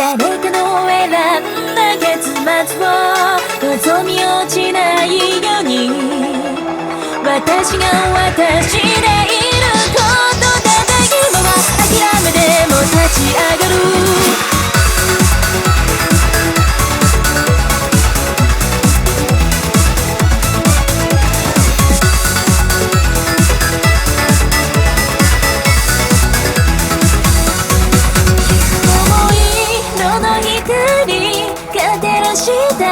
誰かの選んだ結末を望み落ちないように私が私でいることで今は諦めても立ち上がるした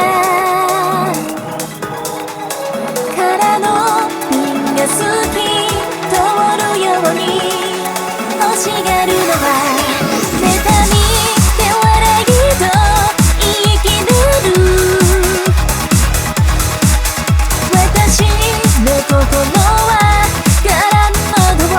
からの瓶が好き通るように欲しがるのは妬みで笑いと言い切れる私の心は空の喉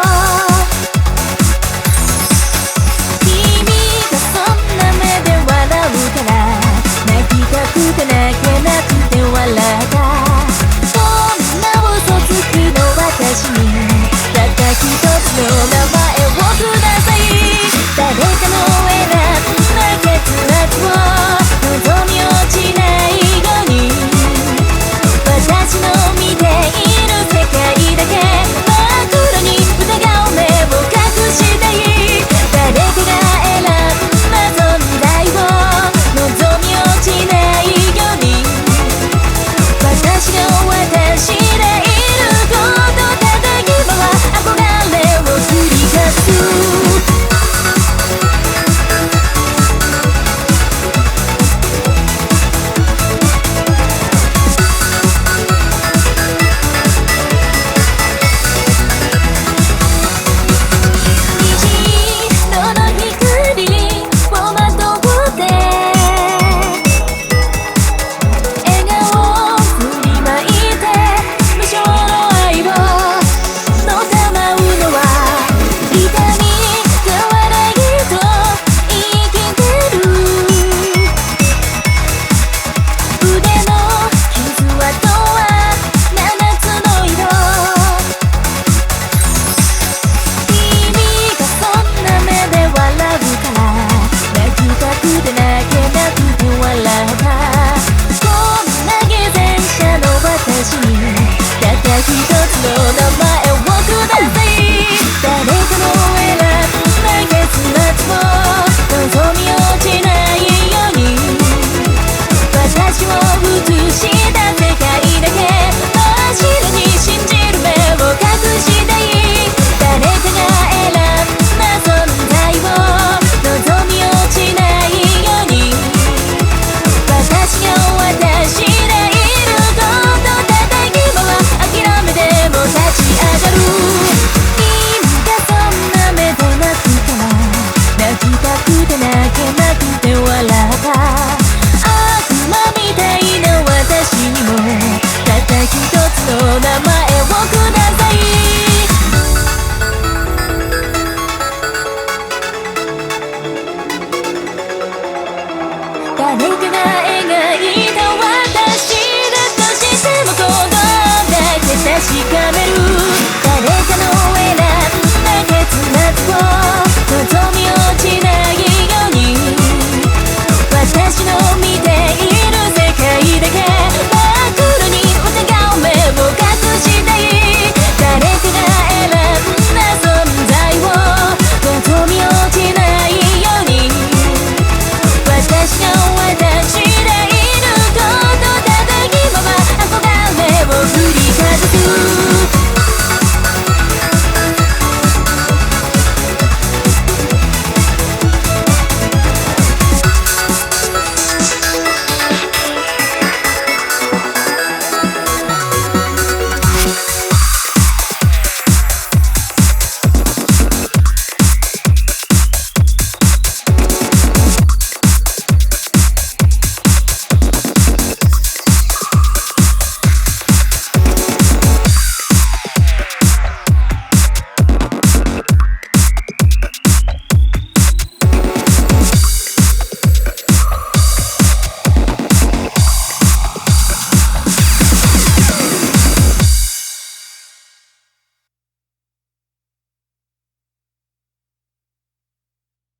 君がそんな目で笑うから泣けなくて笑ったそんな嘘つきの私にたった一つの名前をください誰かの選んだ結末を望み落ちないように私の見ている世界だけ真っ黒に疑う目を隠したい誰かが選んだ存在を望み落ちない私が私でいることただ今は憧れを繰り返す誰かが描いた私だとしてもこのだけ確かめる